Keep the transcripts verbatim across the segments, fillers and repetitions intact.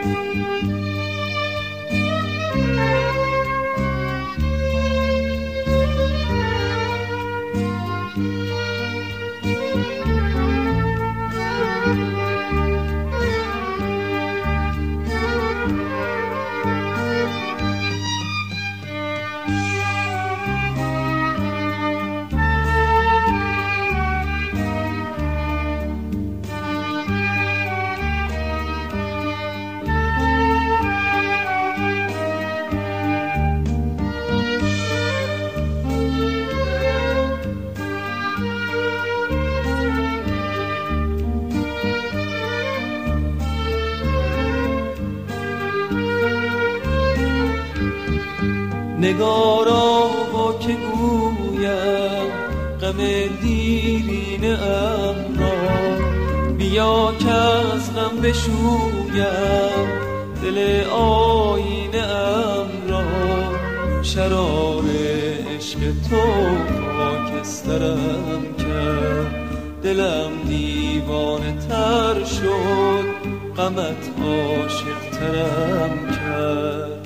نگارا با که گویم غم دیرین امرا، بیا که از غم بشویم دل آینه امرا. شرار عشق تو خاکسترم کرد، دلم دیوانه تر شد غمت عاشق ترم کرد.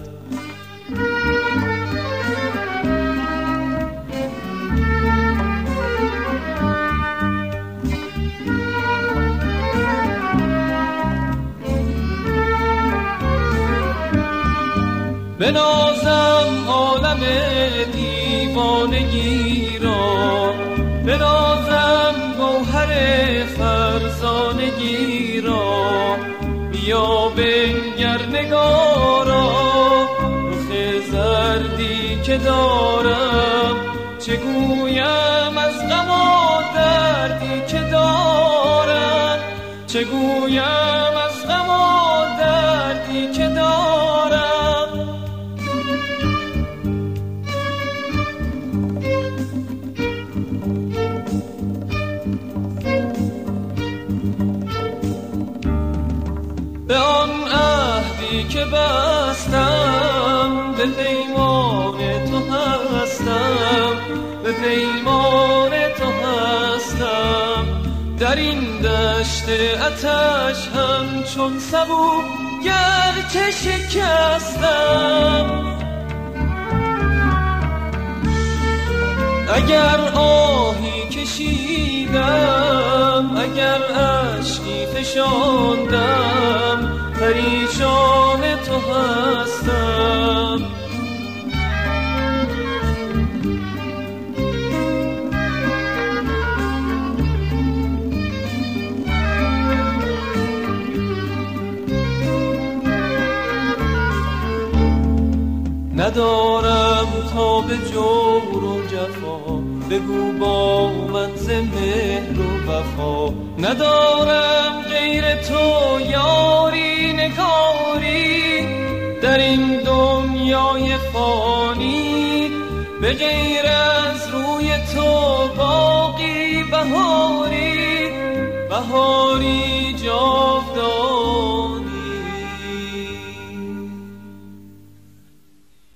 بنازم عالم دیوانگی را، بنازم گوهر فرزانگی را. بیا بنگر نگارا رخ زردی که دارم، چه گویم از غم و دردی که دارم، چه گویم از غم و دردی که دارم. به آن عهدی که بستم، به پیمان تو هستم، به پیمان تو هستم. در این دشت آتش همچون سبو گرچه شکستم. اگر آهی کشیدم، اگر اشکی فشاندم، پریشان تو هستم. ندارم تا به جور و جفا، بگو با من ز مهر و وفا. ندارم غیر تو یاری نگاری، در این دنیای فانی به غیر از روی تو باقی بهاری، بهاری جاودانی.